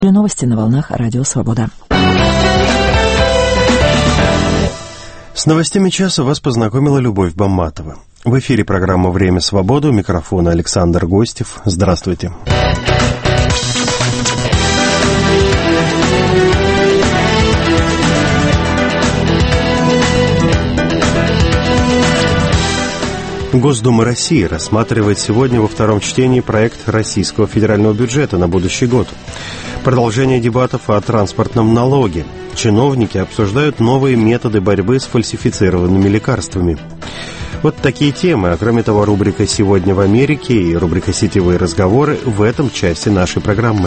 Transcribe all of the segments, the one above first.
Новости на волнах Радио Свобода. С новостями часа вас познакомила Любовь Бамматова. В эфире программа «Время свободы». У микрофона Александр Гостев. Здравствуйте. Госдума России рассматривает сегодня во втором чтении проект российского федерального бюджета на будущий год. Продолжение дебатов о транспортном налоге. Чиновники обсуждают новые методы борьбы с фальсифицированными лекарствами. Вот такие темы, а кроме того, рубрика «Сегодня в Америке» и рубрика «Сетевые разговоры» в этом части нашей программы.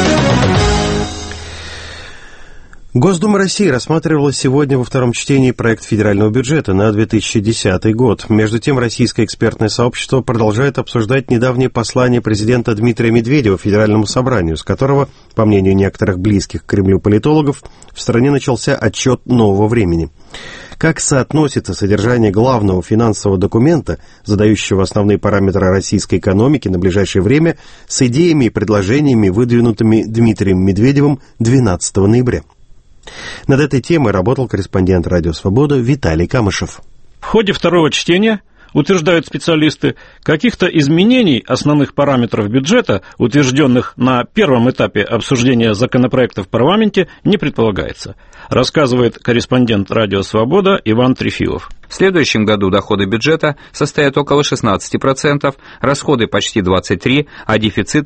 Госдума России рассматривала сегодня во втором чтении проект федерального бюджета на 2010 год. Между тем, российское экспертное сообщество продолжает обсуждать недавнее послание президента Дмитрия Медведева Федеральному собранию, с которого, по мнению некоторых близких к Кремлю политологов, в стране начался отсчет нового времени. Как соотносится содержание главного финансового документа, задающего основные параметры российской экономики на ближайшее время, с идеями и предложениями, выдвинутыми Дмитрием Медведевым 12 ноября? Над этой темой работал корреспондент «Радио Свобода» Виталий Камышев. В ходе второго чтения, утверждают специалисты, каких-то изменений основных параметров бюджета, утвержденных на первом этапе обсуждения законопроекта в парламенте, не предполагается, рассказывает корреспондент «Радио Свобода» Иван Трефилов. В следующем году доходы бюджета составят около 16%, расходы почти 23%, а дефицит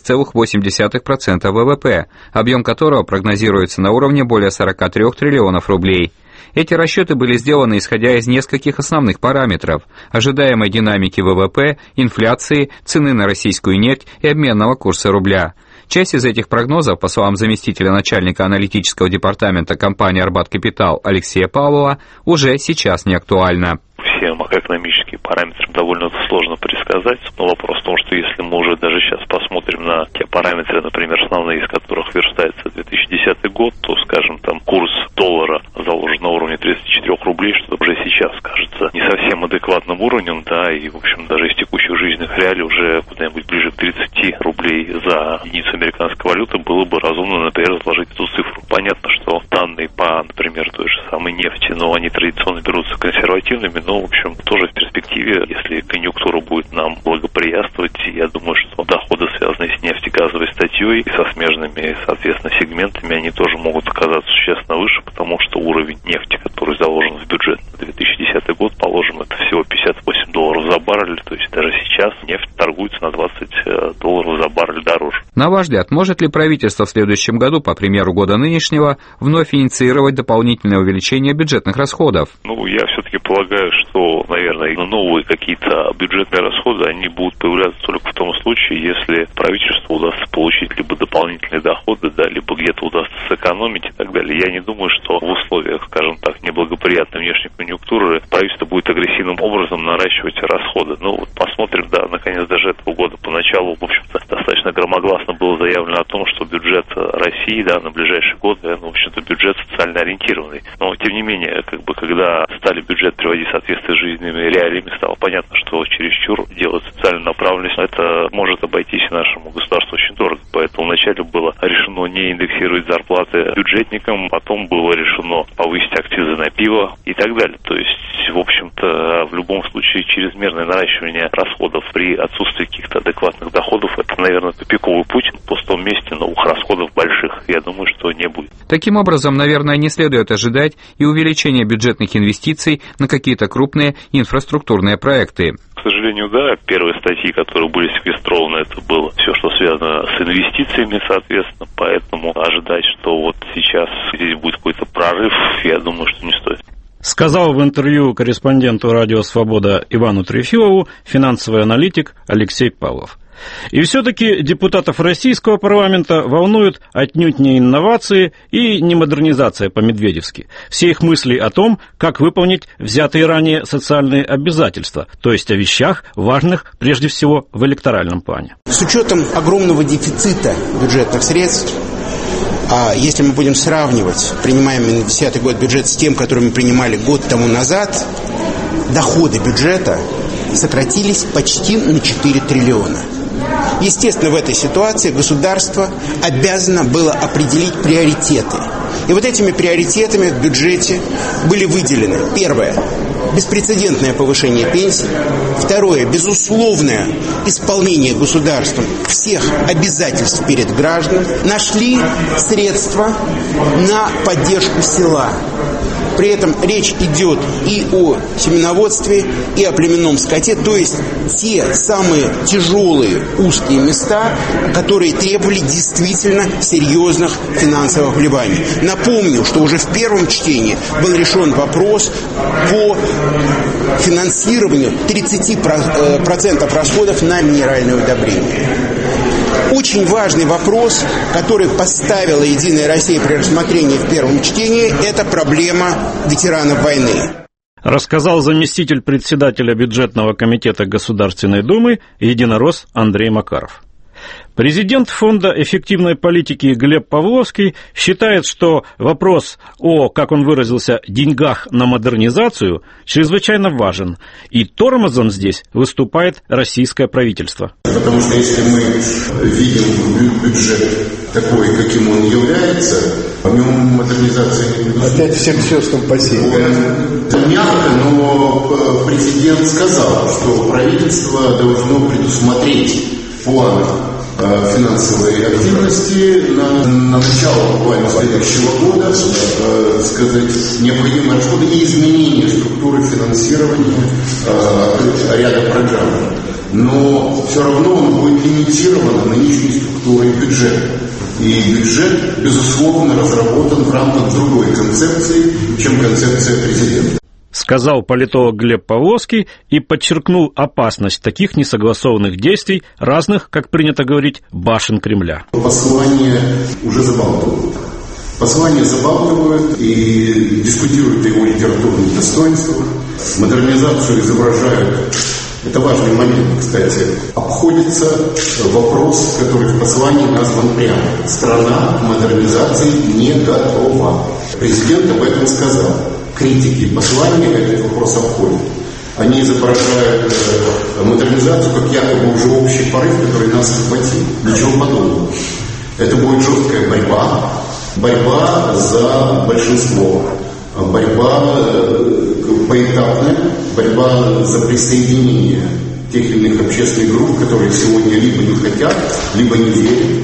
6,8% ВВП, объем которого прогнозируется на уровне более 43 триллионов рублей. Эти расчеты были сделаны исходя из нескольких основных параметров: ожидаемой динамики ВВП, инфляции, цены на российскую нефть и обменного курса рубля. Часть из этих прогнозов, по словам заместителя начальника аналитического департамента компании «Арбат Капитал» Алексея Павлова, уже сейчас не актуальна. Все макроэкономические параметры довольно сложно предсказать, но вопрос в том, что если мы уже даже сейчас посмотрим на те параметры, например, основные, из которых верстается 2010 год, то, скажем, там курс доллара заложен на уровне 34 рублей, что уже сейчас кажется не совсем адекватным уровнем, да, и, в общем, даже из текущих жизненных реалий уже куда-нибудь ближе к 30 рублей за единицу американской валюты было бы разумно, например, заложить эту цифру. Понятно, что данные по, например, той же самой нефти, но они традиционно берутся консервативными, но, в общем, тоже в перспективе, если конъюнктура будет нам благоприятствовать, я думаю, что доходы, связанные с нефтегазовой статьей и со смежными, соответственно, сегментами, они тоже могут оказаться существенно выше, потому что уровень нефти, который заложен в бюджет на 2010 год, положим, это всего $58 за баррель, то есть даже сейчас нефть торгуется на $20 за баррель дороже. На ваш взгляд, может ли правительство в следующем году, по примеру года нынешнего, вновь инициировать дополнительное увеличение бюджетных расходов? Я все-таки полагаю, что, наверное, новые какие-то бюджетные расходы, они будут появляться только в том случае, если правительству удастся получить либо дополнительные доходы, да, либо где-то удастся сэкономить и так далее. Я не думаю, что в условиях, скажем так, неблагоприятной внешней конъюнктуры правительство будет агрессивным образом наращивать расходы. Посмотрим, да, наконец, даже этого года. Поначалу, в общем-то, достаточно громогласно было заявлено о том, что бюджет России, да, на ближайшие годы, в общем-то, бюджет социально ориентированный. Но, тем не менее, когда стали бюджет приводить в соответствие с жизненными реалиями, стало понятно, что чересчур делать социальную направленность, это может обойтись нашему государству очень дорого. Поэтому вначале было решено не индексировать зарплаты бюджетникам, потом было решено повысить акцизы на пиво и так далее. То есть, в общем-то, в любом случае, чрезмерное наращивание расходов при отсутствии каких-то адекватных доходов, это, наверное, тупиковый путь. В пустом месте новых расходов больших, я думаю, что не будет. Таким образом, наверное, не следует ожидать и увеличения бюджетных инвестиций на какие-то крупные инфраструктурные проекты. К сожалению, да, первые статьи, которые были секвестрованы, это было все, что связано с инвестициями, соответственно, поэтому ожидать, что вот сейчас здесь будет какой-то прорыв, я думаю, что не стоит. Сказал в интервью корреспонденту «Радио Свобода» Ивану Трефилову финансовый аналитик Алексей Павлов. И все-таки депутатов российского парламента волнуют отнюдь не инновации и не модернизация по-медведевски. Все их мысли о том, как выполнить взятые ранее социальные обязательства, то есть о вещах, важных прежде всего в электоральном плане. С учетом огромного дефицита бюджетных средств, если мы будем сравнивать принимаемый на 2010 год бюджет с тем, который мы принимали год тому назад, доходы бюджета сократились почти на 4 триллиона. Естественно, в этой ситуации государство обязано было определить приоритеты. И вот этими приоритетами в бюджете были выделены: первое – беспрецедентное повышение пенсий; второе – безусловное исполнение государством всех обязательств перед гражданами. Нашли средства на поддержку села. При этом речь идет и о семеноводстве, и о племенном скоте, то есть те самые тяжелые узкие места, которые требовали действительно серьезных финансовых вливаний. Напомню, что уже в первом чтении был решен вопрос по финансированию 30% расходов на минеральное удобрение. Очень важный вопрос, который поставила «Единая Россия» при рассмотрении в первом чтении, это проблема ветеранов войны. Рассказал заместитель председателя бюджетного комитета Государственной Думы единорос Андрей Макаров. Президент Фонда эффективной политики Глеб Павловский считает, что вопрос о, как он выразился, деньгах на модернизацию чрезвычайно важен, и тормозом здесь выступает российское правительство. Потому что если мы видим бюджет такой, каким он является, в нем модернизация не предусмотрена. Опять всем сестрам спасибо. Мягко, но президент сказал, что правительство должно предусмотреть план финансовой активности на начало буквально следующего года, сказать, необходимые расходы и изменение структуры финансирования ряда программ. Но все равно он будет лимитирован нынешней структурой бюджета. И бюджет, безусловно, разработан в рамках другой концепции, чем концепция президента. Сказал политолог Глеб Павловский и подчеркнул опасность таких несогласованных действий разных, как принято говорить, башен Кремля. Послание уже забалтывают. Послание забалтывают и дискутируют о его литературных достоинствах. Модернизацию изображают. Это важный момент, кстати. Обходится вопрос, который в послании назван прямо. Страна к модернизации не готова. Президент об этом сказал. Критики послания этот вопрос обходят. Они изображают модернизацию как якобы уже общий порыв, который нас охватил. Ничего подобного. Это будет жесткая борьба за большинство, борьба поэтапная, борьба за присоединение тех или иных общественных групп, которые сегодня либо не хотят, либо не верят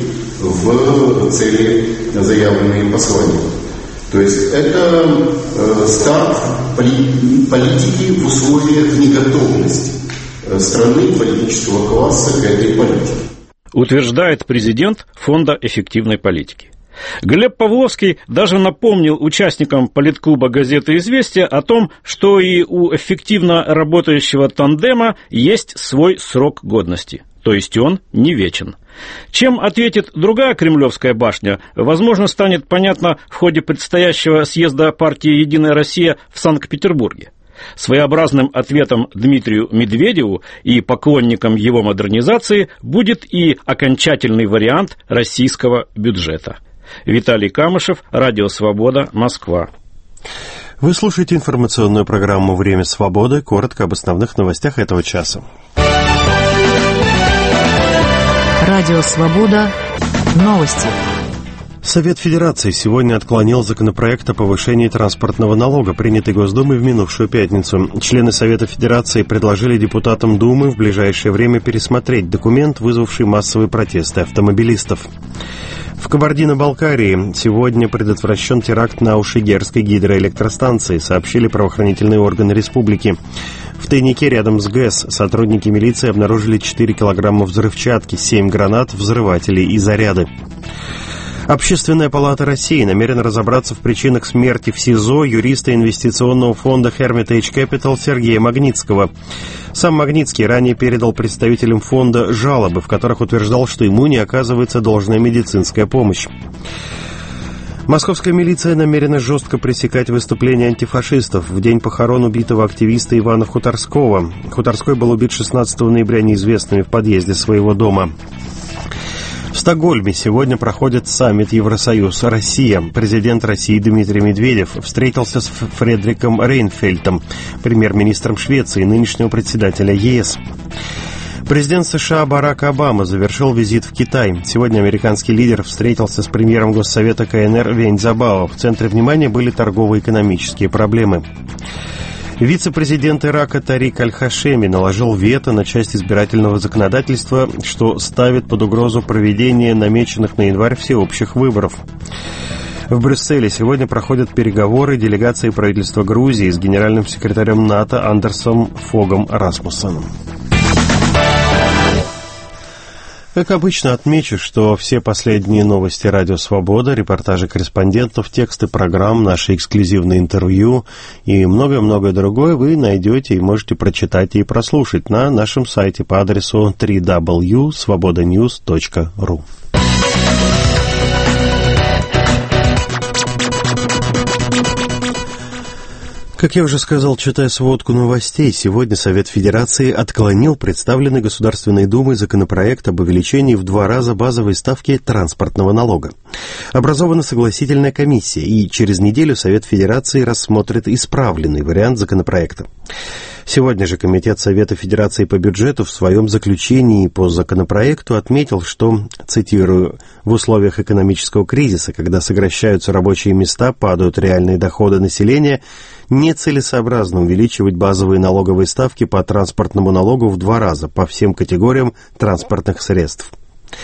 в цели, заявленные посланием. То есть это старт политики в условиях неготовности страны, политического класса к этой политике. Утверждает президент Фонда эффективной политики. Глеб Павловский даже напомнил участникам политклуба газеты «Известия» о том, что и у эффективно работающего тандема есть свой срок годности. То есть он не вечен. Чем ответит другая кремлевская башня, возможно, станет понятно в ходе предстоящего съезда партии «Единая Россия» в Санкт-Петербурге. Своеобразным ответом Дмитрию Медведеву и поклонникам его модернизации будет и окончательный вариант российского бюджета. Виталий Камышев, Радио Свобода, Москва. Вы слушаете информационную программу «Время свободы». Коротко об основных новостях этого часа. Радио Свобода. Новости. Совет Федерации сегодня отклонил законопроект о повышении транспортного налога, принятый Госдумой в минувшую пятницу. Члены Совета Федерации предложили депутатам Думы в ближайшее время пересмотреть документ, вызвавший массовые протесты автомобилистов. В Кабардино-Балкарии сегодня предотвращен теракт на Ушигерской гидроэлектростанции, сообщили правоохранительные органы республики. В тайнике рядом с ГЭС сотрудники милиции обнаружили 4 килограмма взрывчатки, 7 гранат, взрывателей и заряды. Общественная палата России намерена разобраться в причинах смерти в СИЗО юриста инвестиционного фонда Hermitage Capital Сергея Магнитского. Сам Магнитский ранее передал представителям фонда жалобы, в которых утверждал, что ему не оказывается должная медицинская помощь. Московская милиция намерена жестко пресекать выступления антифашистов. В день похорон убитого активиста Ивана Хуторского. Хуторской был убит 16 ноября неизвестными в подъезде своего дома. В Стокгольме сегодня проходит саммит Евросоюз-Россия. Президент России Дмитрий Медведев встретился с Фредриком Рейнфельдтом, премьер-министром Швеции, нынешнего председателя ЕС. Президент США Барак Обама завершил визит в Китай. Сегодня американский лидер встретился с премьером Госсовета КНР Вень Цзабао. В центре внимания были торгово-экономические проблемы. Вице-президент Ирака Тарик Аль-Хашеми наложил вето на часть избирательного законодательства, что ставит под угрозу проведение намеченных на январь всеобщих выборов. В Брюсселе сегодня проходят переговоры делегации правительства Грузии с генеральным секретарем НАТО Андерсом Фогом Расмуссеном. Как обычно, отмечу, что все последние новости «Радио Свобода», репортажи корреспондентов, тексты программ, наши эксклюзивные интервью и многое-многое другое вы найдете и можете прочитать и прослушать на нашем сайте по адресу www.svobodanews.ru. Как я уже сказал, читая сводку новостей, сегодня Совет Федерации отклонил представленный Государственной Думой законопроект об увеличении в 2 раза базовой ставки транспортного налога. Образована согласительная комиссия, и через неделю Совет Федерации рассмотрит исправленный вариант законопроекта. Сегодня же Комитет Совета Федерации по бюджету в своем заключении по законопроекту отметил, что, цитирую, «в условиях экономического кризиса, когда сокращаются рабочие места, падают реальные доходы населения, нецелесообразно увеличивать базовые налоговые ставки по транспортному налогу в 2 раза по всем категориям транспортных средств».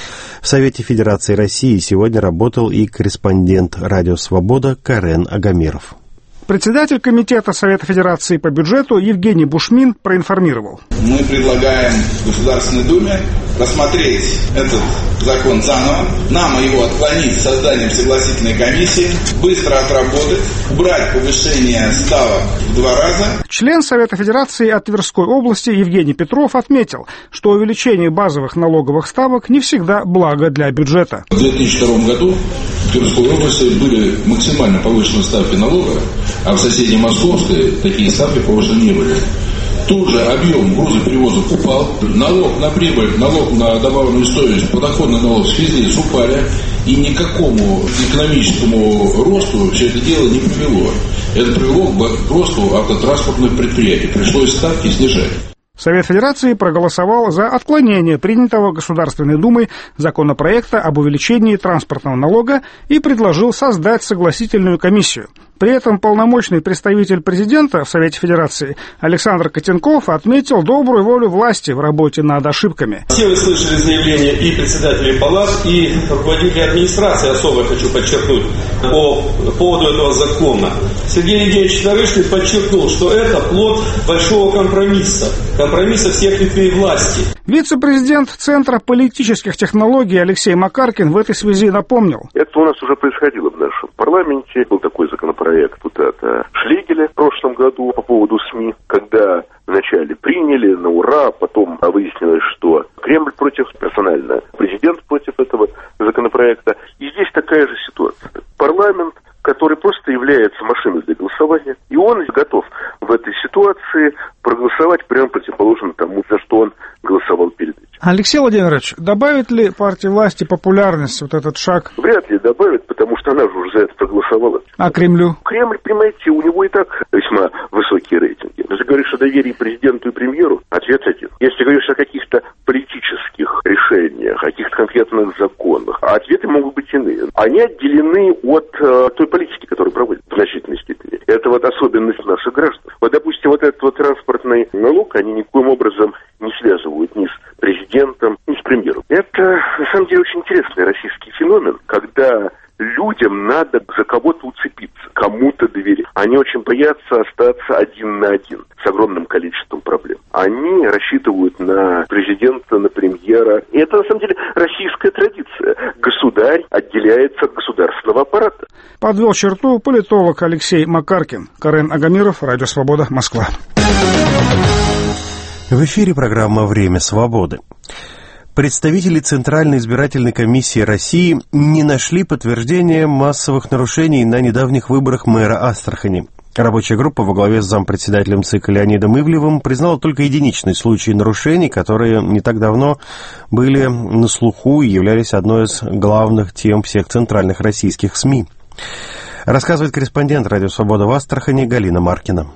В Совете Федерации России сегодня работал и корреспондент «Радио Свобода» Карен Агамиров. Председатель Комитета Совета Федерации по бюджету Евгений Бушмин проинформировал. Мы предлагаем Государственной Думе рассмотреть этот закон заново, нам его отклонить созданием согласительной комиссии, быстро отработать, убрать повышение ставок в 2 раза. Член Совета Федерации от Тверской области Евгений Петров отметил, что увеличение базовых налоговых ставок не всегда благо для бюджета. В 2002 году в Тверской области были максимально повышенные ставки налога, а в соседней Московской такие ставки повышены не были. Тут же объем грузоперевозок упал, налог на прибыль, налог на добавленную стоимость, подоходный налог везде упали, и никакому экономическому росту все это дело не привело. Это привело к росту автотранспортных предприятий, пришлось ставки снижать. Совет Федерации проголосовал за отклонение принятого Государственной Думой законопроекта об увеличении транспортного налога и предложил создать согласительную комиссию. При этом полномочный представитель президента в Совете Федерации Александр Котенков отметил добрую волю власти в работе над ошибками. Все вы слышали заявления и председателей палат, и руководителей администрации, особо хочу подчеркнуть, по поводу этого закона. Сергей Евгеньевич Нарышкин подчеркнул, что это плод большого компромисса всех ветвей власти. Вице-президент Центра политических технологий Алексей Макаркин в этой связи напомнил. Это у нас уже происходило в нашем парламенте. Был такой законопроект депутата Шлегеля в прошлом году по поводу СМИ, когда вначале приняли на ура, потом выяснилось, что Кремль против, персонально президент против этого законопроекта. И здесь такая же ситуация. Парламент, который просто является машиной для голосования, и он готов в этой ситуации проголосовать прямо противоположно тому, за что он голосовал перед этим. Алексей Владимирович, добавит ли партия власти популярность вот этот шаг? Вряд ли добавит, потому что она же уже за это проголосовала. А Кремлю? Кремль, понимаете, у него и так весьма высокие рейтинги. Если говоришь о доверии президенту и премьеру, ответ один. Если говоришь о каких-то политических решениях, о каких-то конкретных законах, ответы могут быть иные. Они отделены от той политики, которую проводят в значительной степени. Это вот особенность наших граждан. Вот, допустим, вот этот вот транспортный налог, они никоим образом не связывают ни с президентом, ни с премьером. Это, на самом деле, очень интересный российский феномен, когда людям надо за кого-то уцепиться, кому-то доверять. Они очень боятся остаться один на один с огромным количеством проблем. Они рассчитывают на президента, на премьера. И это, на самом деле, российская традиция. Государь отделяется от государственного аппарата. Подвел черту политолог Алексей Макаркин. Карен Агамиров, Радио Свобода, Москва. В эфире программа «Время свободы». Представители Центральной избирательной комиссии России не нашли подтверждения массовых нарушений на недавних выборах мэра Астрахани. Рабочая группа во главе с зампредседателем ЦИК Леонидом Ивлевым признала только единичный случай нарушений, которые не так давно были на слуху и являлись одной из главных тем всех центральных российских СМИ. Рассказывает корреспондент «Радио Свобода» в Астрахани Галина Маркина.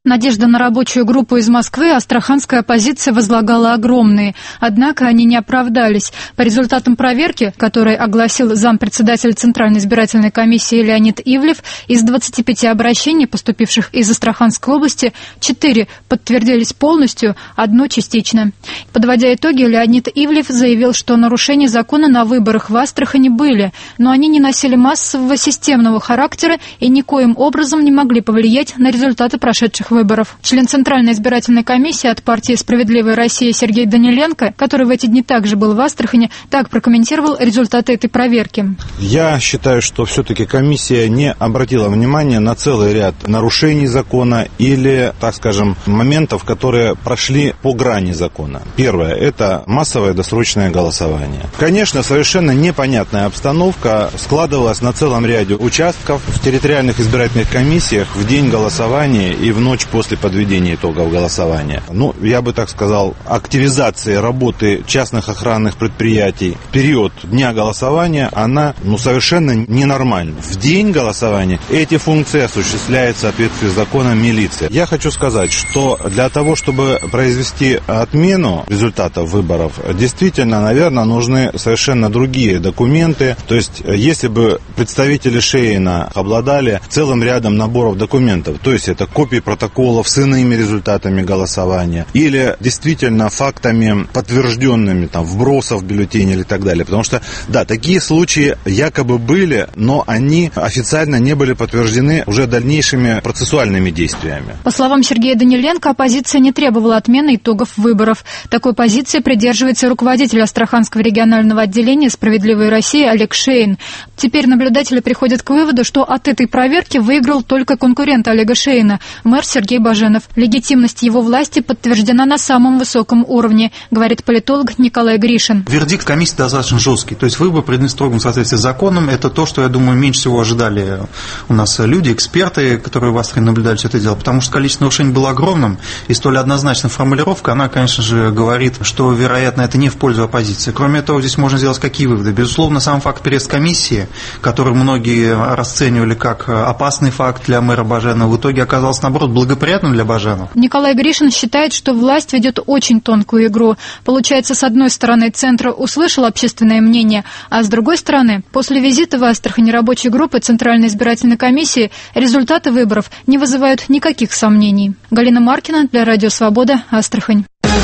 Надежда на рабочую группу из Москвы астраханская оппозиция возлагала огромные, однако они не оправдались. По результатам проверки, который огласил зампредседателя Центральной избирательной комиссии Леонид Ивлев, из 25 обращений, поступивших из Астраханской области, 4 подтвердились полностью, 1 частично. Подводя итоги, Леонид Ивлев заявил, что нарушения закона на выборах в Астрахани были, но они не носили массового системного характера и никоим образом не могли повлиять на результаты прошедших выборов. Член Центральной избирательной комиссии от партии «Справедливая Россия» Сергей Даниленко, который в эти дни также был в Астрахани, так прокомментировал результаты этой проверки. Я считаю, что все-таки комиссия не обратила внимания на целый ряд нарушений закона или, так скажем, моментов, которые прошли по грани закона. Первое – это массовое досрочное голосование. Конечно, совершенно непонятная обстановка складывалась на целом ряде участков в территориальных избирательных комиссиях в день голосования и в ночь после подведения итогов голосования. Я бы так сказал, активизация работы частных охранных предприятий в период дня голосования, она совершенно ненормальна. В день голосования эти функции осуществляет в соответствии с законом милиция. Я хочу сказать, что для того, чтобы произвести отмену результатов выборов, действительно, наверное, нужны совершенно другие документы. То есть, если бы представители Шейна обладали целым рядом наборов документов, то есть это копии протоколов с иными результатами голосования или действительно фактами подтвержденными, вбросов в бюллетень или так далее. Потому что, да, такие случаи якобы были, но они официально не были подтверждены уже дальнейшими процессуальными действиями. По словам Сергея Даниленко, оппозиция не требовала отмены итогов выборов. Такой позиции придерживается руководитель Астраханского регионального отделения «Справедливой России» Олег Шейн. Теперь наблюдатели приходят к выводу, что от этой проверки выиграл только конкурент Олега Шейна, мэр Сергей Баженов. Легитимность его власти подтверждена на самом высоком уровне, говорит политолог Николай Гришин. Вердикт комиссии достаточно жесткий. То есть выборы проведены в строгом соответствии с законом. Это то, что, я думаю, меньше всего ожидали у нас люди, эксперты, которые в Астрахани наблюдали все это дело. Потому что количество нарушений было огромным. И столь однозначная формулировка, она, конечно же, говорит, что, вероятно, это не в пользу оппозиции. Кроме этого, здесь можно сделать какие выводы? Безусловно, сам факт переезда комиссии, который многие расценивали как опасный факт для мэра Баженова, в итоге оказался, наоборот, благоприятным для Баженова. Николай Гришин считает, что власть ведет очень тонкую игру. Получается, с одной стороны, Центр услышал общественное мнение, а с другой стороны, после визита в Астрахань рабочей группы Центральной избирательной комиссии результаты выборов не вызывают никаких сомнений. Галина Маркина для Радио Свобода, Астрахань.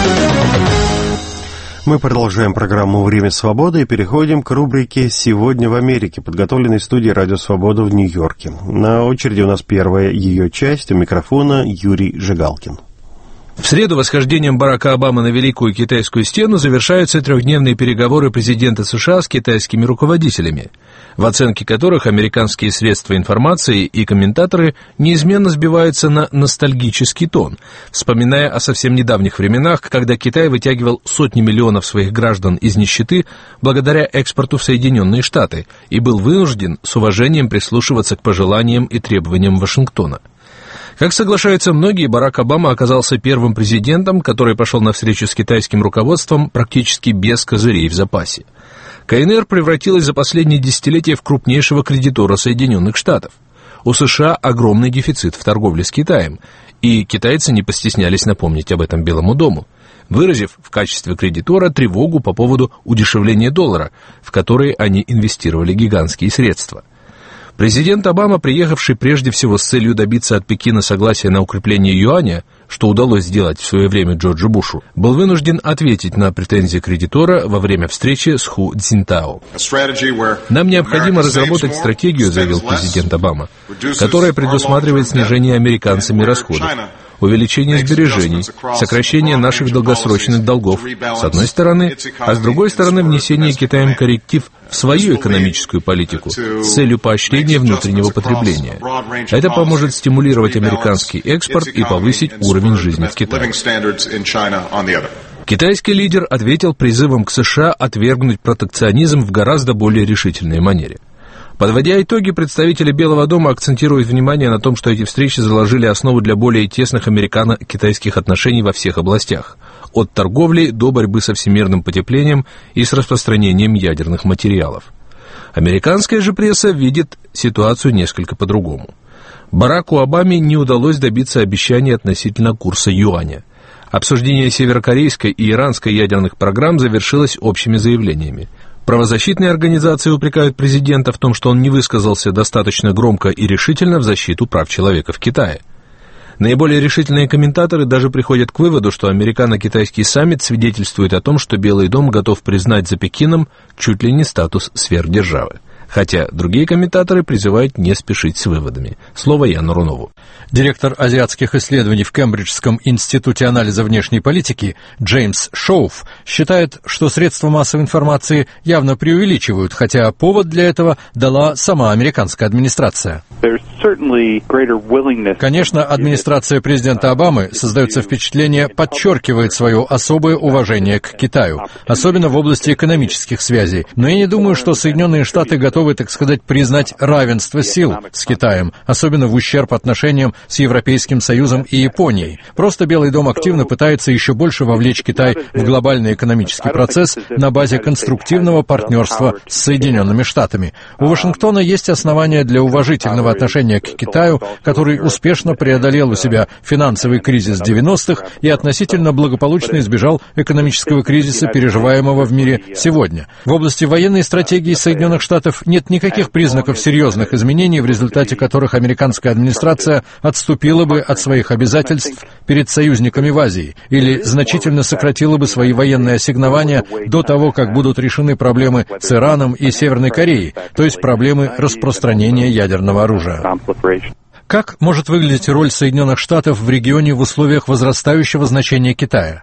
Мы продолжаем программу «Время свободы» и переходим к рубрике «Сегодня в Америке», подготовленной студией «Радио Свобода» в Нью-Йорке. На очереди у нас первая ее часть, у микрофона Юрий Жигалкин. В среду восхождением Барака Обамы на Великую Китайскую стену завершаются трехдневные переговоры президента США с китайскими руководителями, в оценке которых американские средства информации и комментаторы неизменно сбиваются на ностальгический тон, вспоминая о совсем недавних временах, когда Китай вытягивал сотни миллионов своих граждан из нищеты благодаря экспорту в Соединенные Штаты и был вынужден с уважением прислушиваться к пожеланиям и требованиям Вашингтона. Как соглашаются многие, Барак Обама оказался первым президентом, который пошел на встречу с китайским руководством практически без козырей в запасе. КНР превратилась за последние десятилетия в крупнейшего кредитора Соединенных Штатов. У США огромный дефицит в торговле с Китаем, и китайцы не постеснялись напомнить об этом Белому дому, выразив в качестве кредитора тревогу по поводу удешевления доллара, в который они инвестировали гигантские средства. Президент Обама, приехавший прежде всего с целью добиться от Пекина согласия на укрепление юаня, что удалось сделать в свое время Джорджу Бушу, был вынужден ответить на претензии кредитора во время встречи с Ху Цзиньтао. «Нам необходимо разработать стратегию», — заявил президент Обама, «которая предусматривает снижение американцами расходов, увеличение сбережений, сокращение наших долгосрочных долгов, с одной стороны, а с другой стороны внесение Китаем корректив в свою экономическую политику с целью поощрения внутреннего потребления. Это поможет стимулировать американский экспорт и повысить уровень жизни в Китае». Китайский лидер ответил призывом к США отвергнуть протекционизм в гораздо более решительной манере. Подводя итоги, представители Белого дома акцентируют внимание на том, что эти встречи заложили основу для более тесных американо-китайских отношений во всех областях, от торговли до борьбы со всемирным потеплением и с распространением ядерных материалов. Американская же пресса видит ситуацию несколько по-другому. Бараку Обаме не удалось добиться обещаний относительно курса юаня. Обсуждение северокорейской и иранской ядерных программ завершилось общими заявлениями. Правозащитные организации упрекают президента в том, что он не высказался достаточно громко и решительно в защиту прав человека в Китае. Наиболее решительные комментаторы даже приходят к выводу, что американо-китайский саммит свидетельствует о том, что Белый дом готов признать за Пекином чуть ли не статус сверхдержавы. Хотя другие комментаторы призывают не спешить с выводами. Слово Яну Рунову. Директор азиатских исследований в Кембриджском институте анализа внешней политики Джеймс Шоуф считает, что средства массовой информации явно преувеличивают, хотя повод для этого дала сама американская администрация. Конечно, администрация президента Обамы, создается впечатление, подчеркивает свое особое уважение к Китаю, особенно в области экономических связей. Но я не думаю, что Соединенные Штаты готовы, так сказать, признать равенство сил с Китаем, особенно в ущерб отношениям с Европейским Союзом и Японией. Просто Белый дом активно пытается еще больше вовлечь Китай в глобальный экономический процесс на базе конструктивного партнерства с Соединенными Штатами. У Вашингтона есть основания для уважительного отношения к Китаю, который успешно преодолел у себя финансовый кризис 90-х и относительно благополучно избежал экономического кризиса, переживаемого в мире сегодня. В области военной стратегии Соединенных Штатов нет никаких признаков серьезных изменений, в результате которых американская администрация отступила бы от своих обязательств перед союзниками в Азии или значительно сократила бы свои военные ассигнования до того, как будут решены проблемы с Ираном и Северной Кореей, то есть проблемы распространения ядерного оружия. Как может выглядеть роль Соединенных Штатов в регионе в условиях возрастающего значения Китая?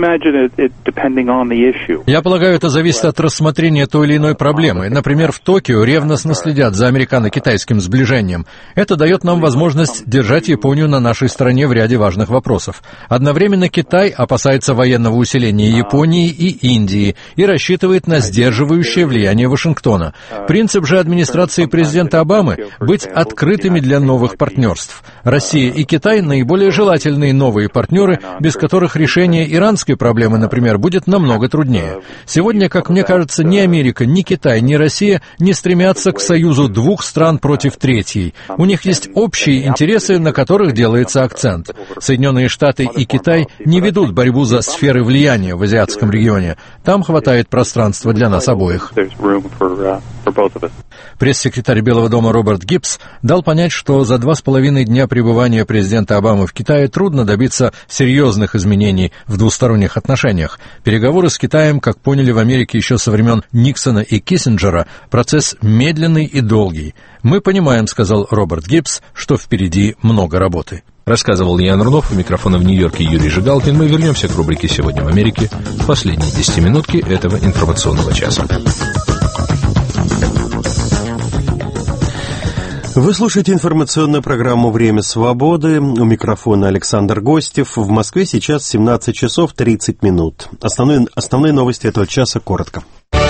Я полагаю, это зависит от рассмотрения той или иной проблемы. Например, в Токио ревностно следят за американо-китайским сближением. Это дает нам возможность держать Японию на нашей стороне в ряде важных вопросов. Одновременно Китай опасается военного усиления Японии и Индии и рассчитывает на сдерживающее влияние Вашингтона. Принцип же администрации президента Обамы – быть открытыми для новых партнерств. Россия и Китай – наиболее желательные новые партнеры, без которых решение иранской проблемы, например, будет намного труднее. Сегодня, как мне кажется, ни Америка, ни Китай, ни Россия не стремятся к союзу двух стран против третьей. У них есть общие интересы, на которых делается акцент. Соединенные Штаты и Китай не ведут борьбу за сферы влияния в азиатском регионе. Там хватает пространства для нас обоих. Пресс-секретарь Белого дома Роберт Гиббс дал понять, что за 2,5 дня пребывания президента Обамы в Китае трудно добиться серьезных изменений в двусторонних отношениях. Переговоры с Китаем, как поняли в Америке еще со времен Никсона и Киссинджера, процесс медленный и долгий. «Мы понимаем, — сказал Роберт Гиббс, — что впереди много работы». Рассказывал Ян Рунов, у микрофона в Нью-Йорке Юрий Жигалкин. Мы вернемся к рубрике «Сегодня в Америке» в последние 10 минутки этого информационного часа. Вы слушаете информационную программу «Время свободы». У микрофона Александр Гостев. В Москве сейчас 17 часов 30 минут. Основные новости этого часа коротко.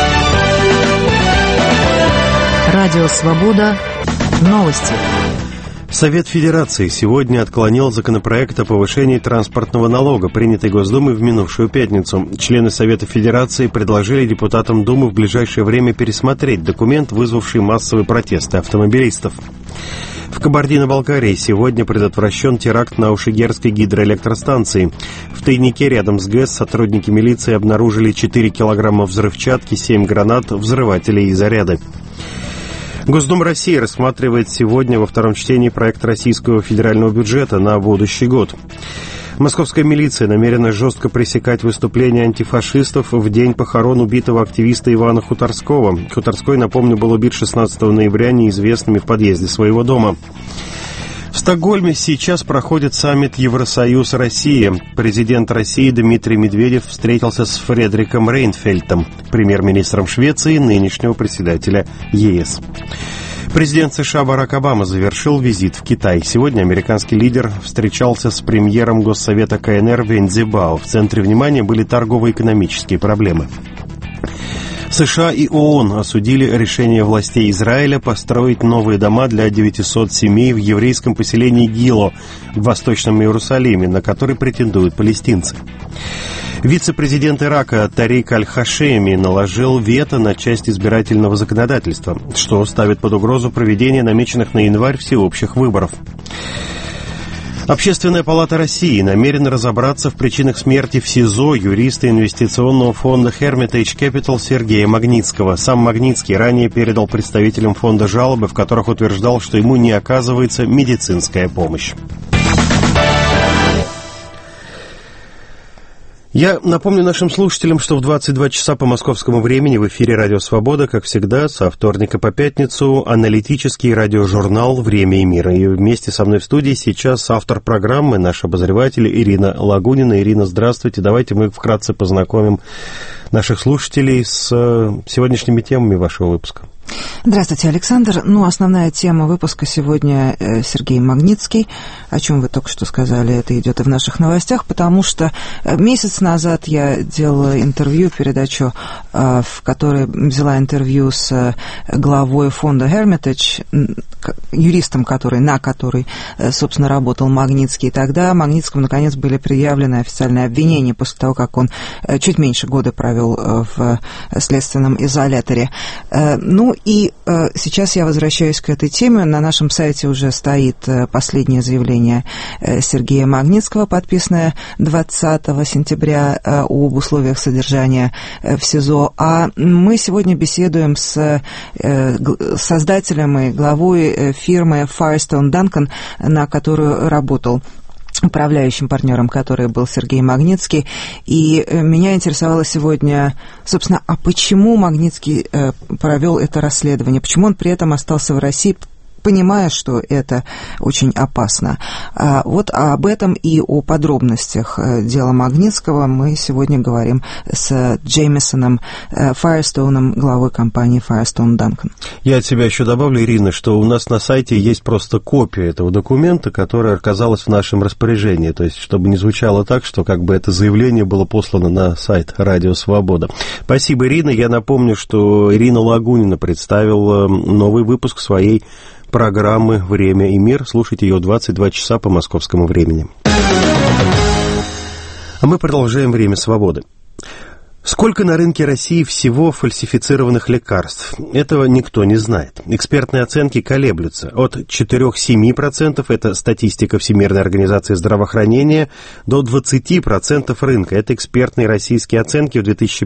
Радио «Свобода». Новости. Совет Федерации сегодня отклонил законопроект о повышении транспортного налога, принятый Госдумой в минувшую пятницу. Члены Совета Федерации предложили депутатам Думы в ближайшее время пересмотреть документ, вызвавший массовые протесты автомобилистов. В Кабардино-Балкарии сегодня предотвращен теракт на Ушигерской гидроэлектростанции. В тайнике рядом с ГЭС сотрудники милиции обнаружили 4 килограмма взрывчатки, 7 гранат, взрывателей и заряды. Госдума России рассматривает сегодня во втором чтении проект российского федерального бюджета на будущий год. Московская милиция намерена жестко пресекать выступления антифашистов в день похорон убитого активиста Ивана Хуторского. Хуторской, напомню, был убит 16 ноября неизвестными в подъезде своего дома. В Стокгольме сейчас проходит саммит Евросоюз-Россия. Президент России Дмитрий Медведев встретился с Фредриком Рейнфельдтом, премьер-министром Швеции, нынешнего председателя ЕС. Президент США Барак Обама завершил визит в Китай. Сегодня американский лидер встречался с премьером Госсовета КНР Вэнь Цзябао. В центре внимания были торгово-экономические проблемы. США и ООН осудили решение властей Израиля построить новые дома для 900 семей в еврейском поселении Гило в Восточном Иерусалиме, на который претендуют палестинцы. Вице-президент Ирака Тарик Аль-Хашеми наложил вето на часть избирательного законодательства, что ставит под угрозу проведение намеченных на январь всеобщих выборов. Общественная палата России намерена разобраться в причинах смерти в СИЗО юриста инвестиционного фонда Hermitage Capital Сергея Магнитского. Сам Магнитский ранее передал представителям фонда жалобы, в которых утверждал, что ему не оказывается медицинская помощь. Я напомню нашим слушателям, что в 22 часа по московскому времени в эфире «Радио Свобода», как всегда, со вторника по пятницу, аналитический радиожурнал «Время и мир». И вместе со мной в студии сейчас автор программы, наш обозреватель Ирина Лагунина. Ирина, здравствуйте. Давайте мы вкратце познакомим наших слушателей с сегодняшними темами вашего выпуска. Здравствуйте, Александр. Основная тема выпуска сегодня Сергей Магнитский, о чем вы только что сказали, это идет и в наших новостях, потому что месяц назад я делала интервью, передачу, в которой взяла интервью с главой фонда Hermitage, юристом, на который, собственно, работал Магнитский. И тогда Магнитскому, наконец, были предъявлены официальные обвинения после того, как он чуть меньше года провел в следственном изоляторе. И сейчас я возвращаюсь к этой теме. На нашем сайте уже стоит последнее заявление Сергея Магнитского, подписанное 20 сентября об условиях содержания в СИЗО. А мы сегодня беседуем с создателем и главой фирмы Firestone Duncan, на которую работал, управляющим партнером которой был Сергей Магнитский. И меня интересовало сегодня, собственно, а почему Магнитский провел это расследование, почему он при этом остался в России, понимая, что это очень опасно. Вот об этом и о подробностях дела Магнитского мы сегодня говорим с Джеймисоном Файерстоуном, главой компании Firestone Duncan. Я от себя еще добавлю, Ирина, что у нас на сайте есть просто копия этого документа, которая оказалась в нашем распоряжении. То есть, чтобы не звучало так, что как бы это заявление было послано на сайт «Радио Свобода». Спасибо, Ирина. Я напомню, что Ирина Лагунина представила новый выпуск своей программы «Время и мир». Слушайте ее 22 часа по московскому времени. А мы продолжаем «Время свободы». Сколько на рынке России всего фальсифицированных лекарств? Этого никто не знает. Экспертные оценки колеблются. От 4-7%, это статистика Всемирной организации здравоохранения, до 20% рынка. Это экспертные российские оценки в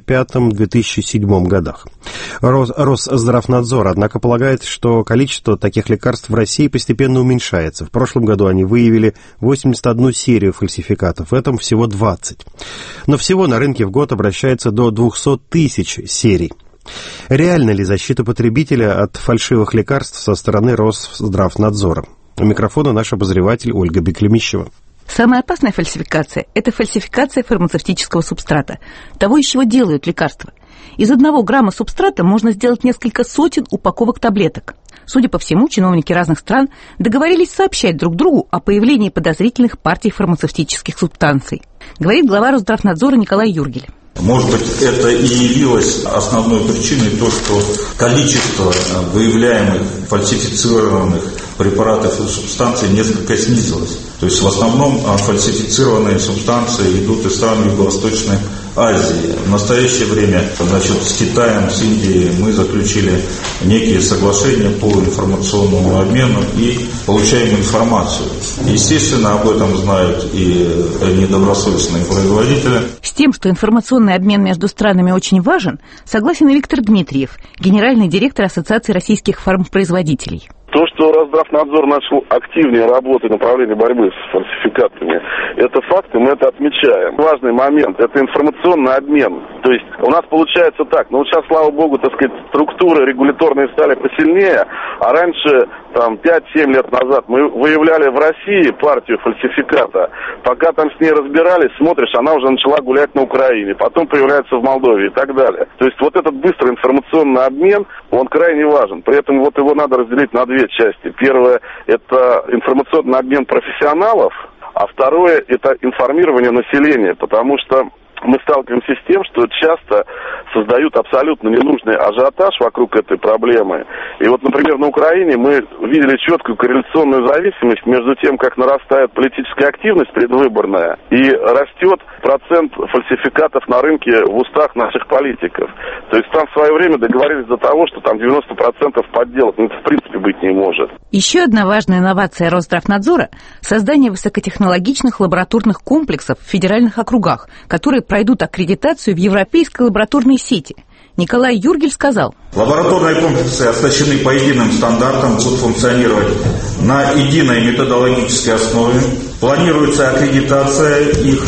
2005-2007 годах. Росздравнадзор, однако, полагает, что количество таких лекарств в России постепенно уменьшается. В прошлом году они выявили 81 серию фальсификатов, в этом всего 20. Но всего на рынке в год обращается до 200 тысяч серий. Реальна ли защита потребителя от фальшивых лекарств со стороны Росздравнадзора? У микрофона наш обозреватель Ольга Беклемищева. Самая опасная фальсификация – это фальсификация фармацевтического субстрата, того, из чего делают лекарства. Из 1 грамма субстрата можно сделать несколько сотен упаковок таблеток. Судя по всему, чиновники разных стран договорились сообщать друг другу о появлении подозрительных партий фармацевтических субстанций, говорит глава Росздравнадзора Николай Юргель. Может быть, это и явилось основной причиной то, что количество выявляемых фальсифицированных препаратов и субстанций несколько снизилось. То есть в основном фальсифицированные субстанции идут из стран Юго-Восточной Азии. В настоящее время, с Китаем, с Индией мы заключили некие соглашения по информационному обмену и получаем информацию. Естественно, об этом знают и недобросовестные производители. С тем, что информационный обмен между странами очень важен, согласен и Виктор Дмитриев, генеральный директор Ассоциации российских фармпроизводителей. То, что Росздравнадзор начал активнее работать в направлении борьбы с фальсификатами, это факт, и мы это отмечаем. Важный момент – это информационный обмен. То есть у нас получается так, сейчас, слава богу, структуры регуляторные стали посильнее, а раньше, 5-7 лет назад мы выявляли в России партию фальсификата. Пока там с ней разбирались, смотришь, она уже начала гулять на Украине, потом появляется в Молдове и так далее. То есть вот этот быстрый информационный обмен, он крайне важен. При этом его надо разделить на две части. Первое – это информационный обмен профессионалов, а второе – это информирование населения, потому что мы сталкиваемся с тем, что часто создают абсолютно ненужный ажиотаж вокруг этой проблемы. И вот, например, на Украине мы видели четкую корреляционную зависимость между тем, как нарастает политическая активность предвыборная, и растет процент фальсификатов на рынке в устах наших политиков. То есть там в свое время договорились до того, что там 90% подделок, это в принципе быть не может. Еще одна важная инновация Росздравнадзора – создание высокотехнологичных лабораторных комплексов в федеральных округах, которые пройдут аккредитацию в европейской лабораторной сети. Николай Юргель сказал: лабораторные комплексы оснащены по единым стандартам, будут функционировать на единой методологической основе. Планируется аккредитация их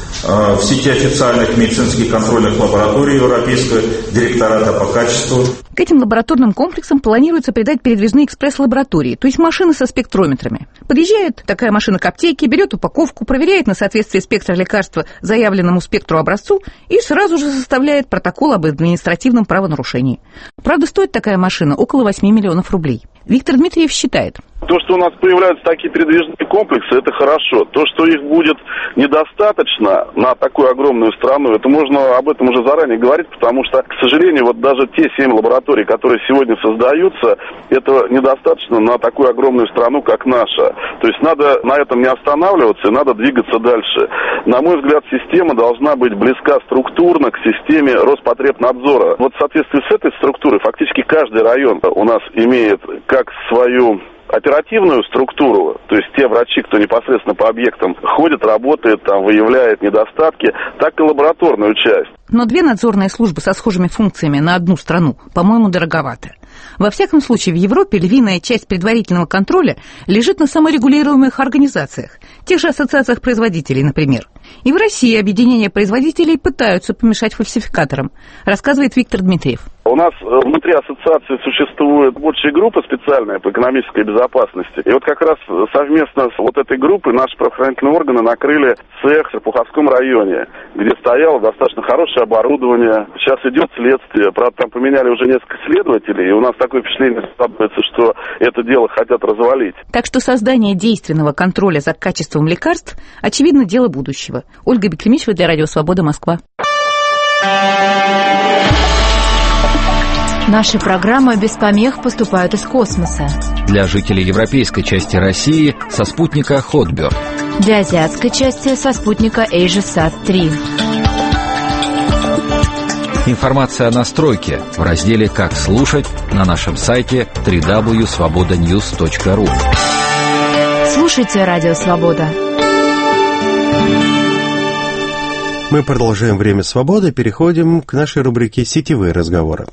в сети официальных медицинских контрольных лабораторий Европейского директората по качеству. К этим лабораторным комплексам планируется придать передвижные экспресс-лаборатории, то есть машины со спектрометрами. Подъезжает такая машина к аптеке, берет упаковку, проверяет на соответствие спектра лекарства заявленному спектру образцу и сразу же составляет протокол об административном правонарушении. Правда, стоит такая машина около 8 миллионов рублей. Виктор Дмитриев считает: то, что у нас появляются такие передвижные комплексы, это хорошо. То, что их будет недостаточно на такую огромную страну, это можно об этом уже заранее говорить, потому что, к сожалению, вот даже те 7 лабораторий, которые сегодня создаются, этого недостаточно на такую огромную страну, как наша. То есть надо на этом не останавливаться и надо двигаться дальше. На мой взгляд, система должна быть близка структурно к системе Роспотребнадзора. Вот в соответствии с этой структурой фактически каждый район у нас имеет как свою оперативную структуру, то есть те врачи, кто непосредственно по объектам ходит, работает, там, выявляет недостатки, так и лабораторную часть. Но 2 надзорные службы со схожими функциями на одну страну, по-моему, дороговато. Во всяком случае, в Европе львиная часть предварительного контроля лежит на саморегулируемых организациях, тех же ассоциациях производителей, например. И в России объединения производителей пытаются помешать фальсификаторам, рассказывает Виктор Дмитриев. У нас внутри ассоциации существует рабочая группа специальная по экономической безопасности. И вот как раз совместно с вот этой группой наши правоохранительные органы накрыли цех в Серпуховском районе, где стояло достаточно хорошее оборудование. Сейчас идет следствие. Правда, там поменяли уже несколько следователей, и у нас такое впечатление складывается, что это дело хотят развалить. Так что создание действенного контроля за качеством лекарств, очевидно, дело будущего. Ольга Бекремичева для Радио Свобода, Москва. Наши программы без помех поступают из космоса. Для жителей европейской части России со спутника Hotbird. Для азиатской части со спутника AsiaSat-3. Информация о настройке в разделе «Как слушать» на нашем сайте www.svobodanews.ru. Слушайте Радио Свобода. Мы продолжаем «Время свободы», переходим к нашей рубрике «Сетевые разговоры».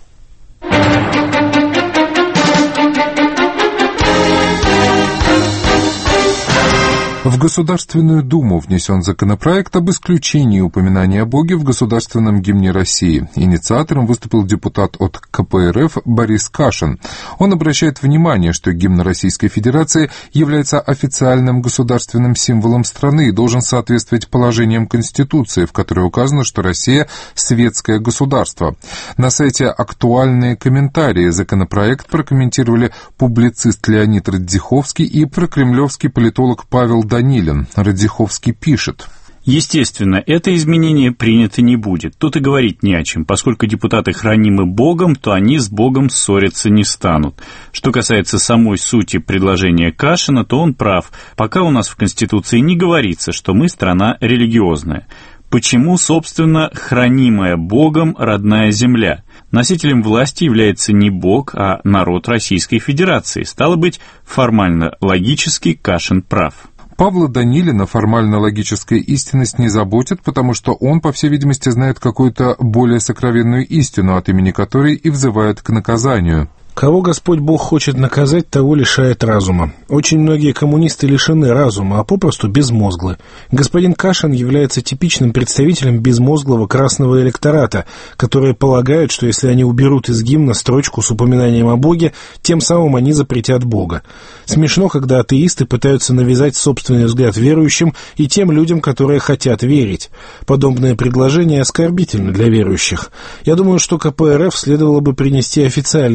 В Государственную Думу внесен законопроект об исключении упоминания о Боге в государственном гимне России. Инициатором выступил депутат от КПРФ Борис Кашин. Он обращает внимание, что гимн Российской Федерации является официальным государственным символом страны и должен соответствовать положениям Конституции, в которой указано, что Россия – светское государство. На сайте «Актуальные комментарии» законопроект прокомментировали публицист Леонид Радзиховский и прокремлевский политолог Павел Данилин. Радзиховский пишет: Естественно, это изменение принято не будет. Тут и говорить не о чем. Поскольку депутаты хранимы Богом, то они с Богом ссориться не станут. Что касается самой сути предложения Кашина, то он прав. Пока у нас в Конституции не говорится, что мы страна религиозная. Почему, собственно, хранимая Богом родная земля? Носителем власти является не Бог, а народ Российской Федерации. Стало быть, формально логически Кашин прав. Павла Данилина формально-логическая истинность не заботит, потому что он, по всей видимости, знает какую-то более сокровенную истину, от имени которой и взывает к наказанию. Кого Господь Бог хочет наказать, того лишает разума. Очень многие коммунисты лишены разума, а попросту безмозглы. Господин Кашин является типичным представителем безмозглого красного электората, которые полагают, что если они уберут из гимна строчку с упоминанием о Боге, тем самым они запретят Бога. Смешно, когда атеисты пытаются навязать собственный взгляд верующим и тем людям, которые хотят верить. Подобное предложение оскорбительно для верующих. Я думаю, что КПРФ следовало бы принести официальные извинения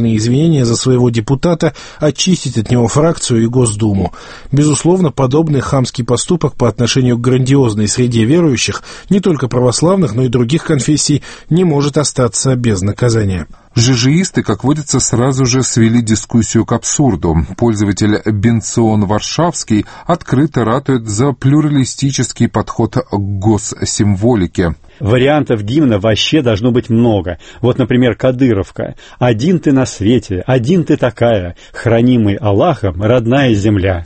волнение за своего депутата, очистить от него фракцию и Госдуму. Безусловно, подобный хамский поступок по отношению к грандиозной среде верующих, не только православных, но и других конфессий, не может остаться без наказания. ЖЖИсты, как водится, сразу же свели дискуссию к абсурду. Пользователь Бенцион Варшавский открыто ратует за плюралистический подход к госсимволике. Вариантов гимна вообще должно быть много. Вот, например, Кадыровка. «Один ты на свете, один ты такая, хранимый Аллахом родная земля».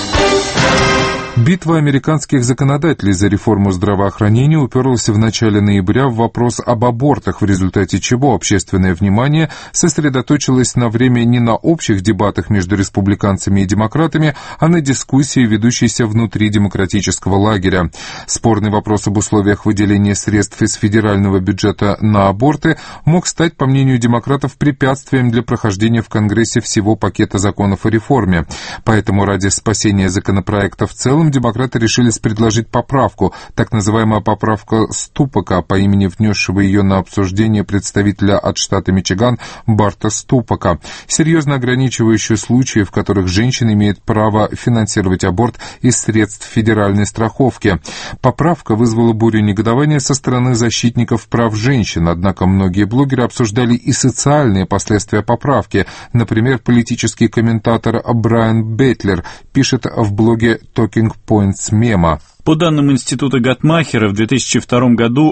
Битва американских законодателей за реформу здравоохранения уперлась в начале ноября в вопрос об абортах, в результате чего общественное внимание сосредоточилось на время не на общих дебатах между республиканцами и демократами, а на дискуссии, ведущейся внутри демократического лагеря. Спорный вопрос об условиях выделения средств из федерального бюджета на аборты мог стать, по мнению демократов, препятствием для прохождения в Конгрессе всего пакета законов о реформе. Поэтому ради спасения законопроекта в целом демократы решились предложить поправку, так называемая поправка Ступака, по имени внесшего ее на обсуждение представителя от штата Мичиган Барта Ступака, серьезно ограничивающую случаи, в которых женщина имеет право финансировать аборт из средств федеральной страховки. Поправка вызвала бурю негодования со стороны защитников прав женщин, однако многие блогеры обсуждали и социальные последствия поправки. Например, политический комментатор Брайан Бетлер пишет в блоге Talking Points Memo. По данным Института Гаттмахера, в 2002 году